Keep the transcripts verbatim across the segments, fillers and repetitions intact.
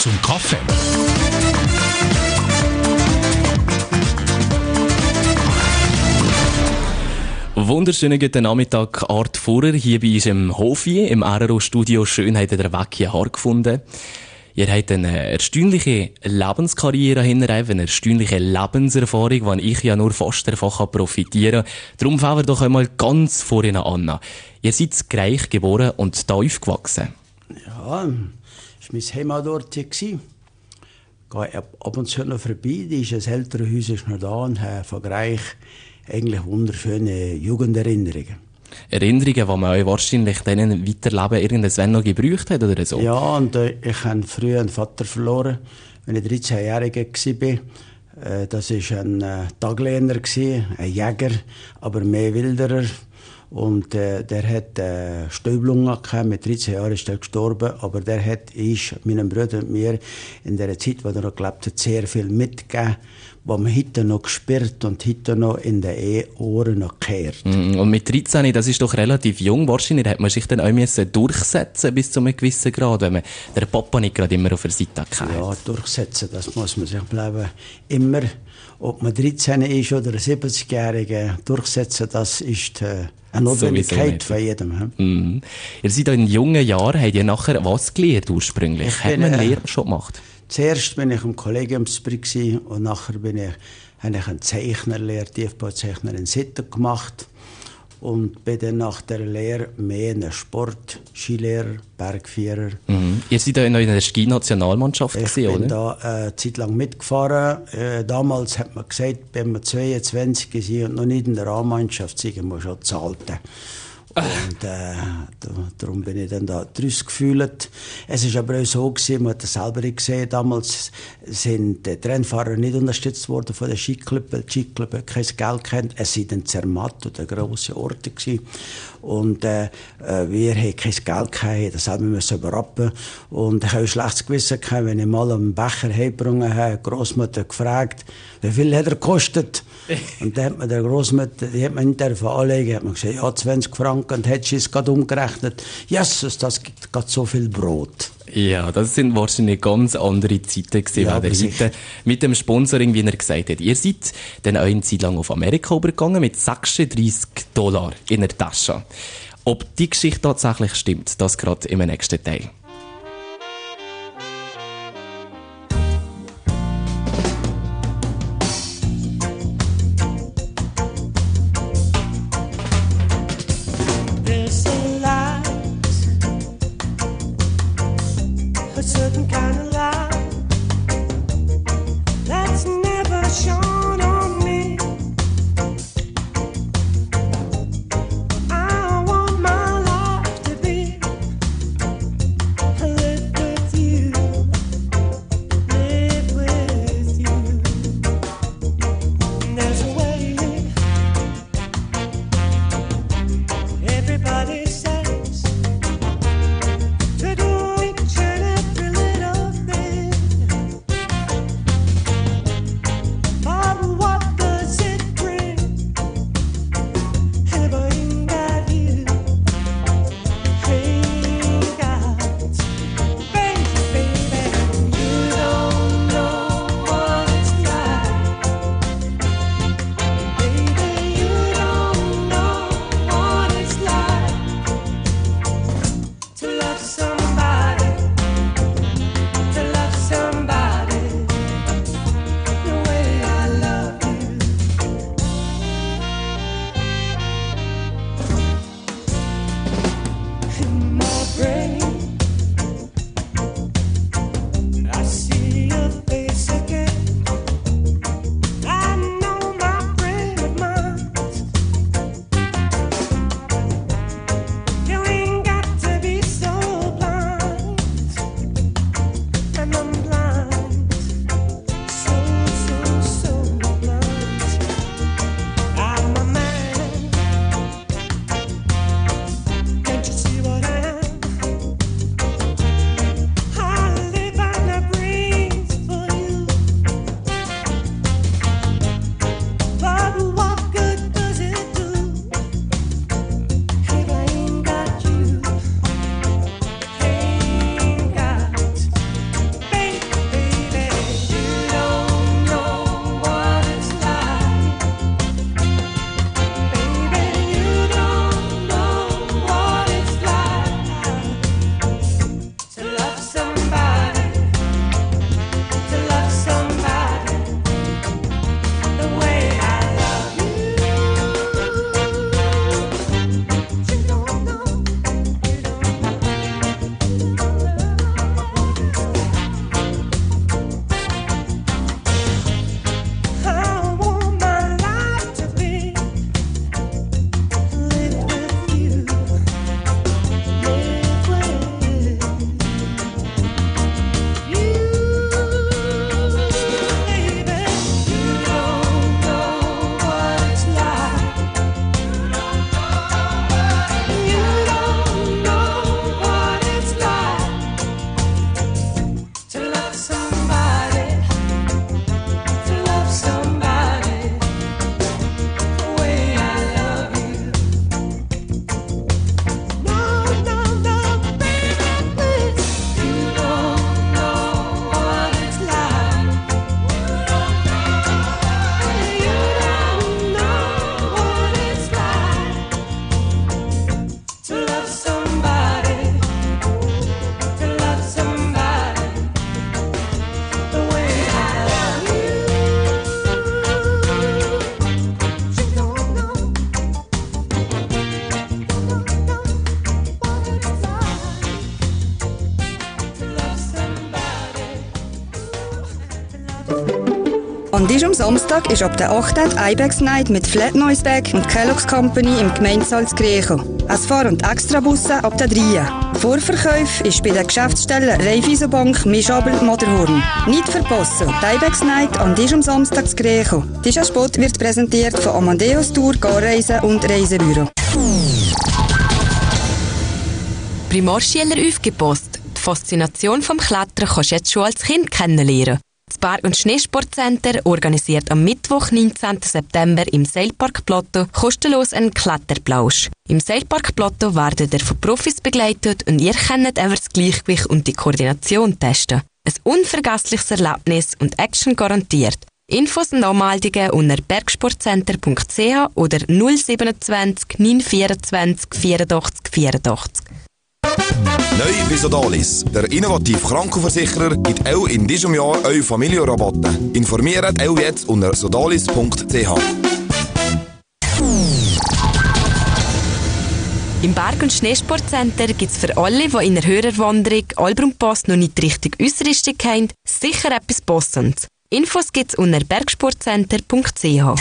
zum Kaffee. Wunderschönen guten Nachmittag, Art Fuhrer, hier bei uns im Hofi, im R R O-Studio. Schön habt ihr den Weg hierher gefunden. Ihr habt eine erstaunliche Lebenskarriere hinter euch, eine erstaunliche Lebenserfahrung, die ich ja nur fast davon profitieren kann. Darum fangen wir doch einmal ganz vorne an. Ihr seid in Greich geboren und da aufgewachsen. Ja, das war mein Heimatort. Ich gehe ab und zu noch vorbei. Das ältere Haus ist noch da und habe von Greich eigentlich wunderschöne Jugenderinnerungen. Erinnerungen, die man euch wahrscheinlich dann im Weiterleben irgendwann noch gebraucht hat oder so? Ja, und äh, ich habe früher einen Vater verloren, wenn ich dreizehnjähriger war. Äh, das war ein äh, Taglehner, ein Jäger, aber mehr Wilderer. Und äh, der hat äh, Stäublungen gehabt, mit dreizehn Jahren ist er gestorben, aber der hat ich, meinem Bruder und mir in der Zeit, wo er noch gelebt hat, sehr viel mitgegeben, was man heute noch gespürt und heute noch in den Ohren noch gehört. Mm, und mit dreizehn, das ist doch relativ jung, wahrscheinlich hat man sich dann auch müssen durchsetzen bis zu einem gewissen Grad, wenn man den Papa nicht gerade immer auf der Seite hat. Ja, durchsetzen, das muss man sich bleiben. Immer, ob man dreizehn ist oder ein siebzigjähriger, durchsetzen, das ist äh, eine Notwendigkeit von jedem. Mm. Ihr seid in jungen Jahren, habt ihr nachher was gelernt ursprünglich? Ich hat man bin, äh, Lehre schon gemacht? Zuerst bin ich im Kollegiumsbetrieb und nachher bin ich, habe ich eine Zeichnerlehre, Tiefbauzeichner in Sitten gemacht und bin dann nach der Lehre mehr in Sport, Skilehrer, Bergführer. Mhm. Ihr seid ja in der Ski-Nationalmannschaft Ich gewesen, bin oder? da äh, eine Zeit lang mitgefahren. Äh, damals hat man gesagt, wenn man zweiundzwanzig ist und noch nicht in der A-Mannschaft sind, muss man schon zahlen. Und äh, darum bin ich dann da draus gefühlt. Es ist aber auch so gewesen, man hat das selber gesehen, damals sind die Rennfahrer nicht unterstützt worden von den Skiclub, weil die Skiclub kein Geld kennt. Es sind dann Zermatt oder grosse Orte gewesen. Und äh, wir hatten kein Geld gehabt, das selber müssen überrappen. Und ich habe ein schlechtes Gewissen gehabt, wenn ich mal einen Becher heimgebracht habe, die Grossmutter gefragt, wie viel hat er gekostet? Und dann hat man der Grossmutter, die hat man nicht davon anlegen, hat man gesagt, ja, zwanzig Franken, und hat sie es gerade umgerechnet. Jesus, das gibt gerade so viel Brot. Ja, das sind wahrscheinlich ganz andere Zeiten gewesen, Ja, weil ihr heute mit dem Sponsoring, wie er gesagt hat. Ihr seid dann auch eine Zeit lang auf Amerika übergegangen mit sechsunddreissig Dollar in der Tasche. Ob die Geschichte tatsächlich stimmt, das gerade im nächsten Teil. Bye. An diesem Samstag ist ab der achten Ibex Night mit Flat Noise Bag und Kellogg's Company im Gemeindesaal zu Griechen. Es fahren Extrabusse ab der drei. Vorverkauf ist bei der Geschäftsstelle Raiffeisenbank Mischabel Maderhorn. Nicht verpassen, die Ibex Night an diesem Samstag zu Griechen. Dieser Spot wird präsentiert von Amadeus Tour, Garreisen und Reisebüro. Primarschüler aufgepasst. Die Faszination vom Klettern kannst du jetzt schon als Kind kennenlernen. Das Berg- und Schneesportcenter organisiert am Mittwoch, neunzehnten September im Seilpark Plateau kostenlos einen Kletterplausch. Im Seilpark Plateau werdet ihr von Profis begleitet und ihr könnt einfach das Gleichgewicht und die Koordination testen. Ein unvergessliches Erlebnis und Action garantiert. Infos und Anmeldungen unter bergsportcenter punkt c h oder null siebenundzwanzig neun vierundzwanzig vierundachtzig vierundachtzig. Neu bei Sodalis. Der innovative Krankenversicherer gibt auch in diesem Jahr eure Familienrabatte. Informiert auch jetzt unter sodalis punkt c h. Im Berg- und Schneesportcenter gibt es für alle, die in der Hörerwanderung Albrumpass noch nicht richtig Ausrüstung haben, sicher etwas Passendes. Infos gibt es unter bergsportcenter punkt c h.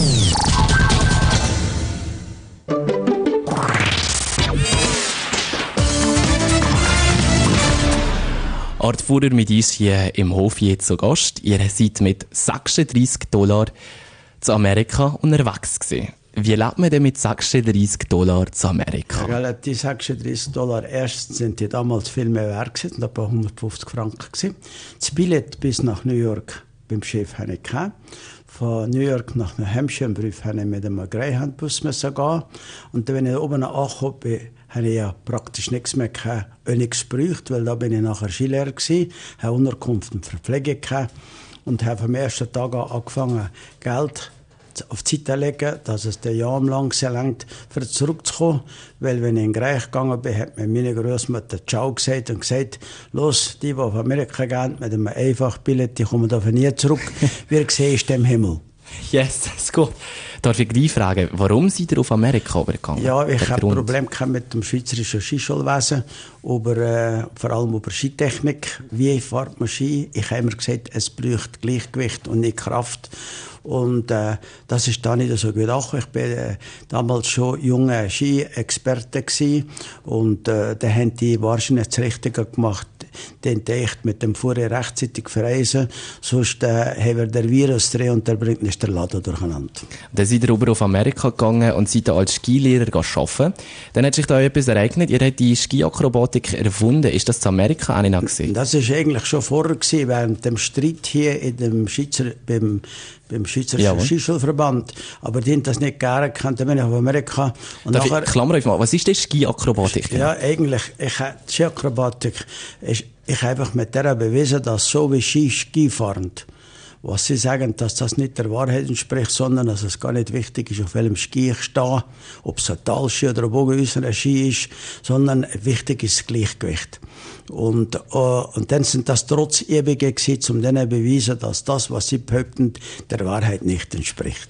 Art Fuhrer mit uns hier im Hof jetzt zu Gast. Ihr seid mit sechsunddreissig Dollar zu Amerika unterwegs gewesen. Wie lebt man denn mit sechsunddreissig Dollar zu Amerika? Ja, die sechsunddreissig Dollar, erstens sind die damals viel mehr wert gewesen, etwa hundertfünfzig Franken gewesen. Das Billett bis nach New York beim Schiff habe ich gehabt. Von New York nach New Hampshire, im Brief, habe ich mit einem Greyhound-Bus gehen. Und dann, wenn ich oben angekommen bin, habe ich ja praktisch nichts mehr gehabt, auch nichts gebraucht, weil da bin ich nachher Skilehrer gewesen, habe Unterkunft und Verpflegung gehabt und habe vom ersten Tag an angefangen, Geld auf die Seite zu legen, dass es den Jahr lang sehr langt, für zurückzukommen. Weil, wenn ich in den Reich gegangen bin, hat mir meine Großmutter Ciao gesagt und gesagt, los, die, die auf Amerika gehen, mit einem Einfachbillett, die kommen da nie zurück. Wir sehen den Himmel. Yes, das ist gut. Darf ich gleich fragen, warum seid ihr auf Amerika übergegangen? Ja, ich habe Grund? Probleme mit dem schweizerischen Skischulwesen, über, äh, vor allem über Skitechnik. Wie fährt man Ski? Ich habe immer gesagt, es braucht Gleichgewicht und nicht Kraft. Und äh, das ist da nicht so gut. Auch ich bin äh, damals schon junger Ski-Experte gewesen. Und äh, da haben die wahrscheinlich das Richtige gemacht, den echt mit dem Fuhrer rechtzeitig verreisen. Sonst äh, haben wir den Virus drin und der bringt nicht den Laden durcheinander. Dann seid ihr rüber auf Amerika gegangen und seid als Skilehrer arbeiten. Dann hat sich da etwas ereignet. Ihr habt die Skiakrobatik erfunden. Ist das zu Amerika auch nicht noch gewesen? Das war eigentlich schon vorher gewesen, während dem Streit hier in dem Schweizer, beim beim Schweizerischen Skischulverband. Aber die haben das nicht gerne gekannt, dann bin ich auf Amerika. Und Darf nachher, ich, Klammer auf mal, was ist denn Skiakrobatik? Ja, eigentlich, ich, die Skiakrobatik, ist, ich habe einfach mit der bewiesen, dass so wie Ski, Ski fahren, was sie sagen, dass das nicht der Wahrheit entspricht, sondern dass es gar nicht wichtig ist, auf welchem Ski ich stehe, ob es ein Talski oder ein bogenäußerer Ski ist, sondern wichtig ist das Gleichgewicht. Und, äh, und dann sind das trotz Übungen gewesen, um denen zu beweisen, dass das, was sie behaupten, der Wahrheit nicht entspricht.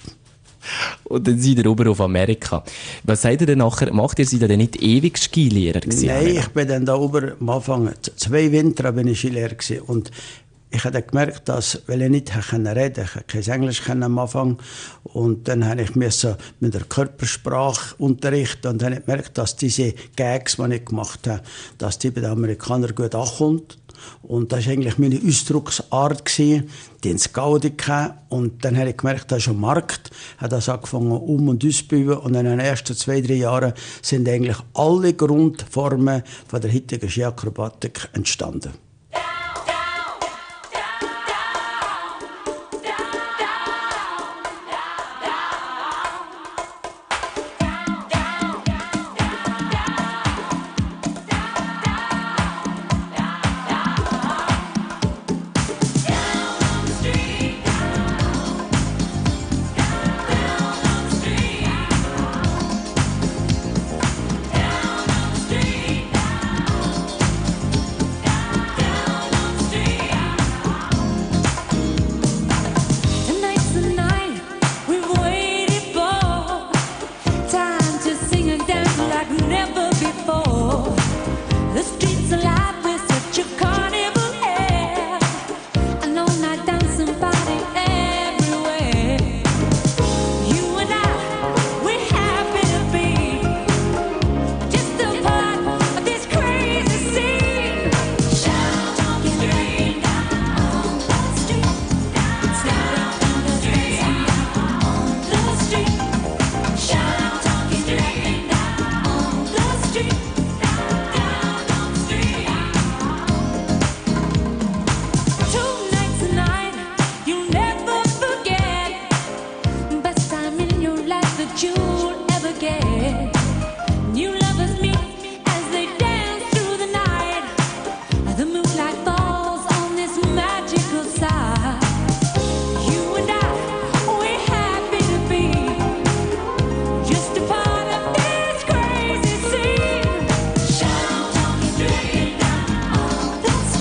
Und dann seid ihr rüber auf Amerika. Was seid ihr denn nachher? Macht ihr seid ihr denn nicht ewig Skilehrer gewesen? Nein, ich bin dann da oben am Anfang, zwei Winter bin ich Skilehrer gewesen. Und ich habe gemerkt, dass, weil ich nicht reden konnte, ich kein Englisch am Anfang, und dann habe ich müssen mit der Körpersprache unterrichten und dann habe ich gemerkt, dass diese Gags, die ich gemacht habe, dass die bei den Amerikanern gut ankommt. Und das war eigentlich meine Ausdrucksart gewesen, die ins Gaudi kam. Und dann habe ich gemerkt, da ist ein Markt, habe das angefangen um- und auszubauen. Und in den ersten zwei, drei Jahren sind eigentlich alle Grundformen von der heutigen Skiakrobatik entstanden.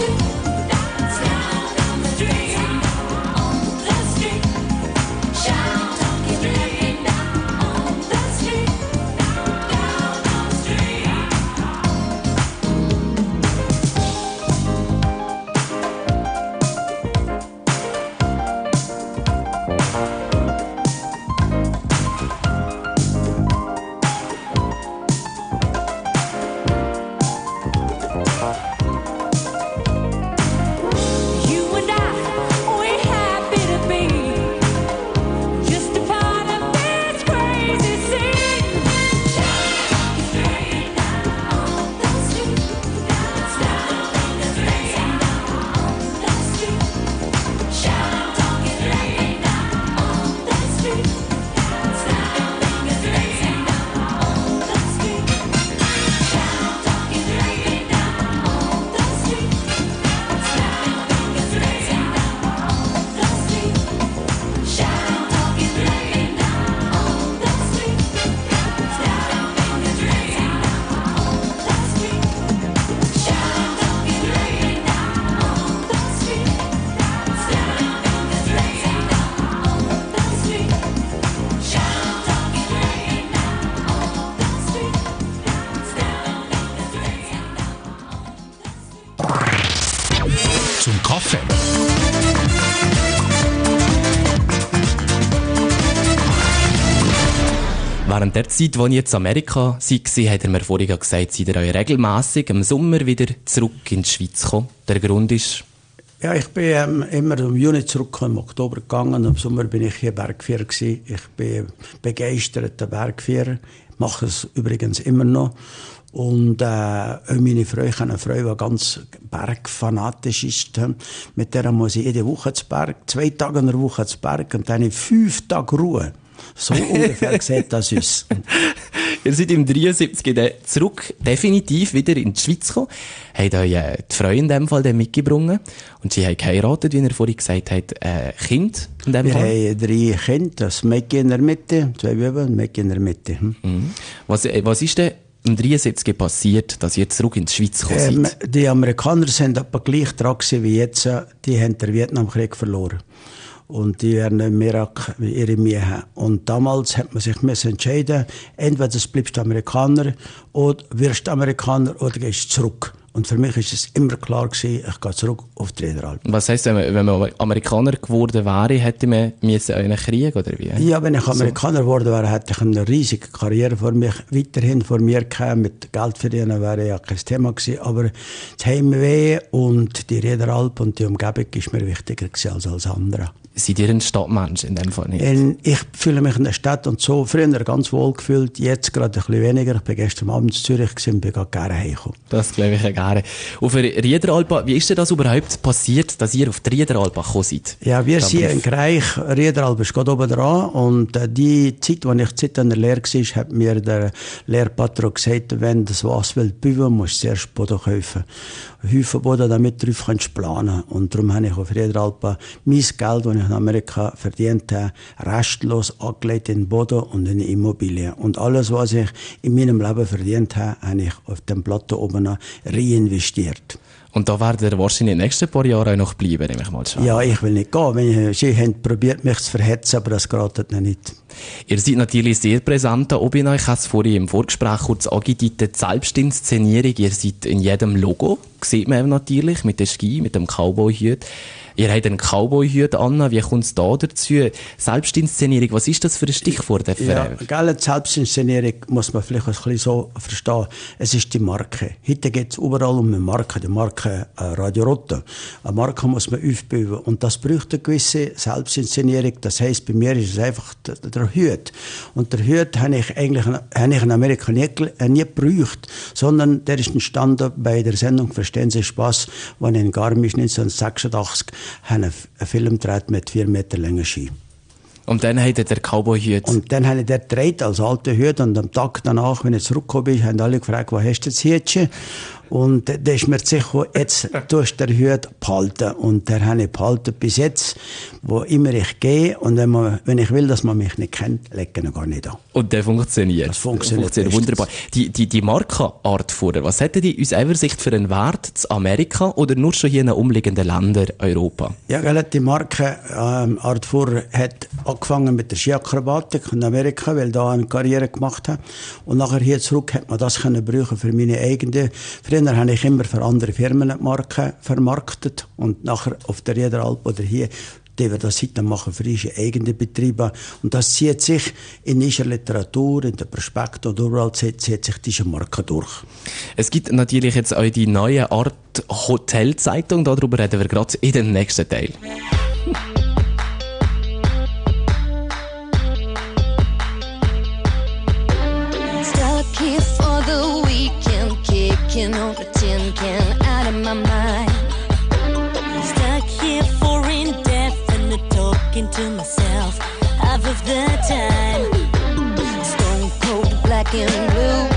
zum Kaffee. Während der Zeit, als ich jetzt in Amerika war, hat er mir vorhin gesagt, seid ihr euch regelmässig im Sommer wieder zurück in die Schweiz gekommen. Der Grund ist... Ja, ich bin ähm, immer im Juni zurückgekommen, im Oktober gegangen. Im Sommer bin ich hier Bergführer gewesen. Ich bin begeisterter Bergführer. Mache es übrigens immer noch. Und äh, meine Frau, ich habe eine Frau, die ganz bergfanatisch ist. Mit der muss ich jede Woche zu Berg, zwei Tage in der Woche zu Berg und dann fünf Tage Ruhe. So ungefähr sieht das aus. Ihr seid im dreiundsiebzig zurück, definitiv wieder in die Schweiz gekommen. Habt euch äh, die Frau in dem Fall dann mitgebracht. Und sie haben geheiratet, wie er vorhin gesagt hat, äh, Kind in dem Wir Fall. haben drei Kinder, das Mädchen in der Mitte, zwei Buben und Mädchen in der Mitte. Hm. Mhm. Was, äh, was ist denn im dreiundsiebzig passiert, dass ihr zurück in die Schweiz gekommen seid? Ähm, die Amerikaner sind etwa gleich dran gewesen wie jetzt. Die haben den Vietnamkrieg verloren. Und die werden im Irak ihre Mühe haben. Und damals hat man sich entscheiden, entweder du bleibst Amerikaner oder wirst Amerikaner oder gehst zurück. Und für mich ist es immer klar gewesen, ich gehe zurück auf die Niederalpen. Was heisst, wenn man, wenn man Amerikaner geworden wäre, hätte man müssen einen Krieg, oder wie? Ja, wenn ich Amerikaner geworden wäre, hätte ich eine riesige Karriere vor mich, weiterhin vor mir gehabt. Mit Geld verdienen wäre ja kein Thema gewesen. Aber das Heimweh und die Niederalpen und die Umgebung ist mir wichtiger gewesen als alles andere. Seid ihr ein Stadtmensch in dem Fall nicht? In, ich fühle mich in der Stadt und so früher ganz wohl gefühlt, jetzt gerade ein bisschen weniger. Ich bin gestern Abend in Zürich gewesen und bin gerade gerne heimgekommen. Das glaube ich ja gerne. Auf der Riederalpa, wie ist denn das überhaupt passiert, dass ihr auf die Riederalpa gekommen seid? Ja, wir sind in Greich, Riederalpa ist gerade oben dran und äh, die Zeit, als ich Zeit an der Lehre war, hat mir der Lehrpatron gesagt, wenn das was will, büben, musst du zuerst Boden kaufen. Häufen Boden, damit du drauf kannst planen. Und darum habe ich auf Riederalpa mein Geld, das ich in Amerika verdient habe, restlos angelegt in Boden und in Immobilien. Und alles, was ich in meinem Leben verdient habe, habe ich auf dem Plateau oben reinvestiert. Und da werdet ihr wahrscheinlich in den nächsten paar Jahren auch noch bleiben, nehme ich mal schon. Ja, ich will nicht gehen. Wenn ich, sie haben probiert, mich zu verhetzen, aber das geht nicht. Ihr seid natürlich sehr präsent da oben. Ich habe es vorhin im Vorgespräch kurz angedeutet, die Selbstinszenierung. Ihr seid in jedem Logo, sieht man natürlich, mit dem Ski, mit dem Cowboy-Hut. Ihr habt einen Cowboy-Hut an. Wie kommt es da dazu? Selbstinszenierung, was ist das für ein Stichwort? Ja, gell, Selbstinszenierung muss man vielleicht ein bisschen so verstehen. Es ist die Marke. Heute geht es überall um eine Marke. Die Marke äh, Radio Rotte. Eine Marke muss man aufbauen. Und das braucht eine gewisse Selbstinszenierung. Das heisst, bei mir ist es einfach der, der Hut. Und der Hut habe ich eigentlich habe ich in Amerika nie, äh, nie gebraucht, sondern der ist entstanden bei der Sendung Verstehen Sie Spaß, wo ich in Garmisch neunzehnhundertsechsundachtzig einen Film gedreht mit vier Meter langen Ski. Und dann hat er den Cowboy-Hut. Und dann habe ich den gedreht als alte Hut und am Tag danach, wenn ich zurückgekommen bin, haben alle gefragt, wo hast du das Hütchen? Und da ist mir sicher, jetzt tust du den Hut behalten. Und der habe ich behalten bis jetzt, wo immer ich gehe. Und wenn, man, wenn ich will, dass man mich nicht kennt, lege ich ihn gar nicht an. Und der funktioniert. Das funktioniert, funktioniert wunderbar. Die, die, die Marke Artfuhrer, was hätte die aus eurer Sicht für einen Wert zu Amerika oder nur schon hier in den umliegenden Ländern Europa? Ja, gell, die Marke ähm, Artfuhrer hat angefangen mit der Skiakrobatik in Amerika, weil da eine Karriere gemacht hat. Und nachher hier zurück hat man das können brauchen für meine eigene. Früher habe ich immer für andere Firmen die Marke vermarktet und nachher auf der Riederalp oder hier, die wir das heute machen, für unsere eigenen Betriebe. Und das zieht sich in unserer Literatur, in der Prospekten und überall zieht, zieht sich diese Marke durch. Es gibt natürlich jetzt auch die neue Art Hotelzeitung, darüber reden wir gerade in dem nächsten Teil. Stuck here for the weekend, kicking on the tin can out of my mind. Stuck here for indefinite talking to myself half of the time. Stone cold black and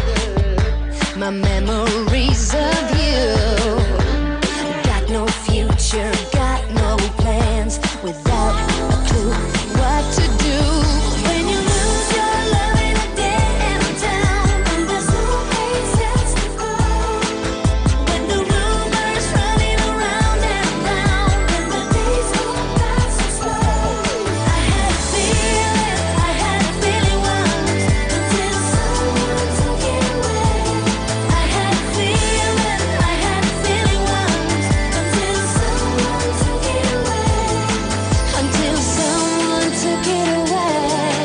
blue, my memories of you. Got no future, got no plans, without a clue what to do. When you lose your love in a damn town, and there's no place else to go. When the rumors running around and around, and the days go by so slow. I had a feeling, I had a feeling once, until someone took it away. I had a feeling, I had a feeling once, until someone took it away. Until someone took it away.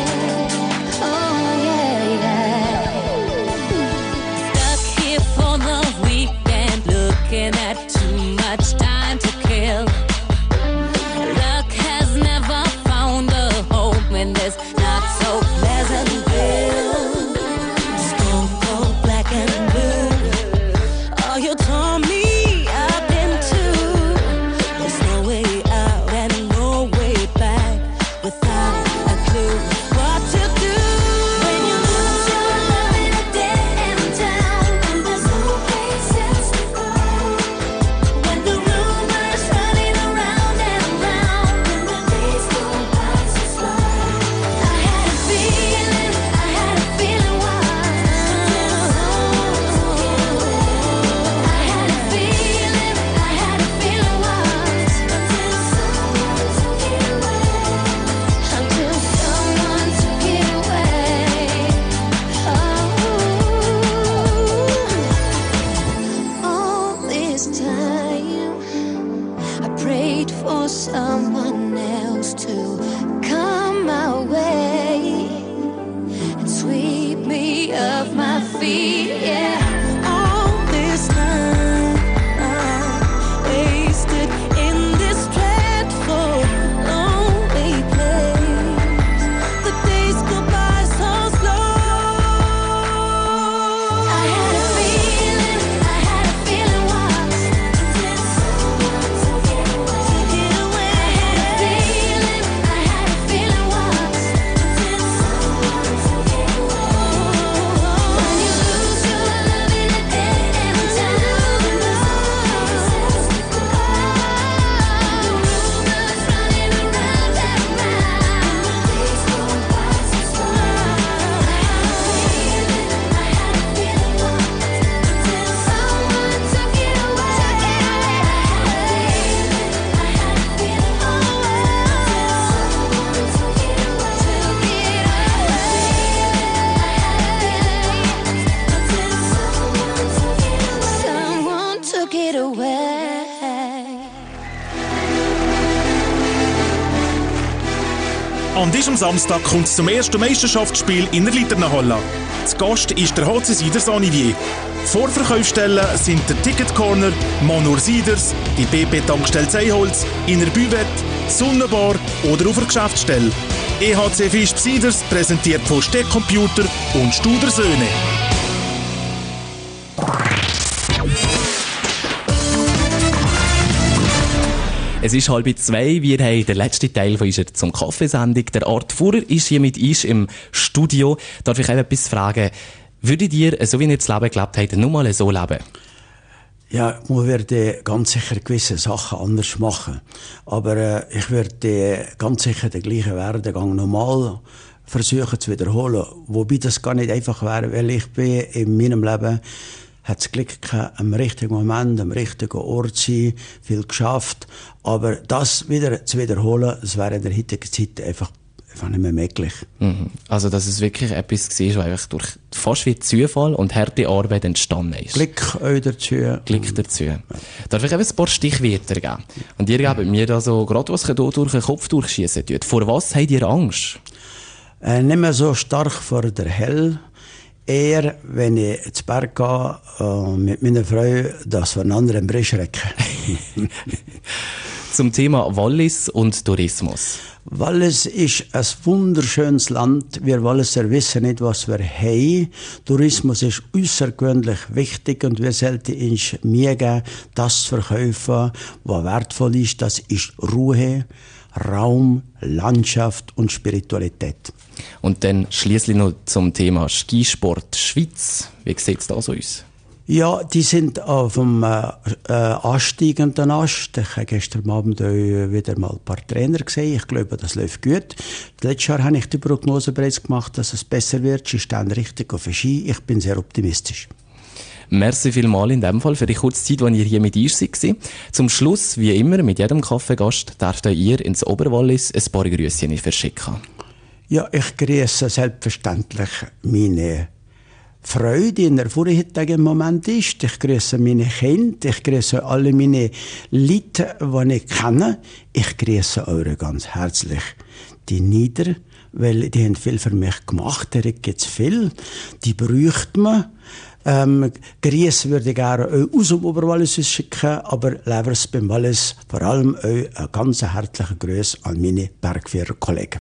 Oh yeah, yeah. Stuck here for the weekend, looking at too much time to kill. Luck has never found a home in this not so pleasant bill. Stone cold black and blue. Oh, you tore me up in two. There's no way out and no way back without a clue what to do. When you lose your love in a damn town, and there's no place else to go. When the rumors running around and around, and the days go by so slow. I had a feeling, I had a feeling once, until someone took it away. I had a feeling, I had a feeling once, until someone took it away. Until someone took it away. Oh, all this time I prayed for someone else to come my way and sweep me off my feet. Yeah, all this time I wasted in this dreadful, lonely place. The days go by so slow. I had a feeling, I had a feeling once, until someone took it away. I had a feeling, I had a feeling once, until someone took it away. When you lose your love in a damn town, and there's no place else to go. The rumors running around and around, and the days go by so slow. I had a feeling, I had a feeling once, until someone took it away. I had a feeling, I had a feeling once, until someone took it away. Someone took it away. An diesem Samstag kommt es zum ersten Meisterschaftsspiel in der Liternenhalle. Zu Gast ist der H C Siders Anivier. Vorverkaufsstellen sind der Ticket Corner, Monur Siders, die B P-Tankstelle Seiholz, Inner Büvet, Sonnenbar oder auf der Geschäftsstelle. E H C Fisch Siders präsentiert von Steck Computer und Studer Söhne. Es ist halb zwei, wir haben den letzten Teil von unserer «Zum Kaffee»-Sendung. Der Artfuhrer ist hier mit uns im Studio. Darf ich euch etwas fragen? Würdet ihr, so wie ihr das Leben gelebt habt, nur mal so leben? Ja, man würde ganz sicher gewisse Sachen anders machen. Aber äh, ich würde ganz sicher den gleichen Werdegang normal versuchen zu wiederholen. Wobei das gar nicht einfach wäre, weil ich bin in meinem Leben hat das Glück gehabt, am richtigen Moment, am richtigen Ort zu sein, viel geschafft. Aber das wieder zu wiederholen, das wäre in der heutigen Zeit einfach, einfach nicht mehr möglich. Mhm. Also, dass es wirklich etwas war, was einfach durch fast wie Zufall und harte Arbeit entstanden ist. Glück euch dazu. Glück dazu. Ja. Darf ich eben ein paar Stichwörter geben? Und ihr gebt mir da so, gerade was hier durch den Kopf durchschießen tut. Vor was habt ihr Angst? Äh, nicht mehr so stark vor der Hell. Eher, wenn ich ins Berg gehe, äh, mit meiner Frau, dass wir einander im Brei schrecken. Zum Thema Wallis und Tourismus. Wallis ist ein wunderschönes Land. Wir Walliser wissen nicht, was wir haben. Tourismus ist außergewöhnlich wichtig und wir sollten uns Mühe geben, das zu verkaufen, was wertvoll ist. Das ist Ruhe, Raum, Landschaft und Spiritualität. Und dann schliesslich noch zum Thema Skisport Schweiz. Wie sieht es da so aus? Ja, die sind auf dem äh, äh, ansteigenden Ast. Ich habe gestern Abend wieder mal ein paar Trainer gesehen. Ich glaube, das läuft gut. Letztes Jahr habe ich die Prognose bereits gemacht, dass es besser wird. Sie stehen richtig auf den Ski. Ich bin sehr optimistisch. Merci vielmals in dem Fall für die kurze Zeit, als ihr hier mit uns seid. Zum Schluss, wie immer, mit jedem Kaffeegast dürft ihr ins Oberwallis ein paar Grüßchen verschicken. Ja, ich grüße selbstverständlich meine Freude, die in der vorherigen Moment ist. Ich grüße meine Kinder, ich grüße alle meine Leute, die ich kenne. Ich grüße eure ganz herzlich die Nieder, weil die haben viel für mich gemacht. Da gibt es viel, die bräuchte man. Ähm, Grüße würde ich gerne euch aus dem Oberwallis schicken, aber levers beim Wallis vor allem euch einen ganz herzlichen Gruß an meine Bergführerkollegen.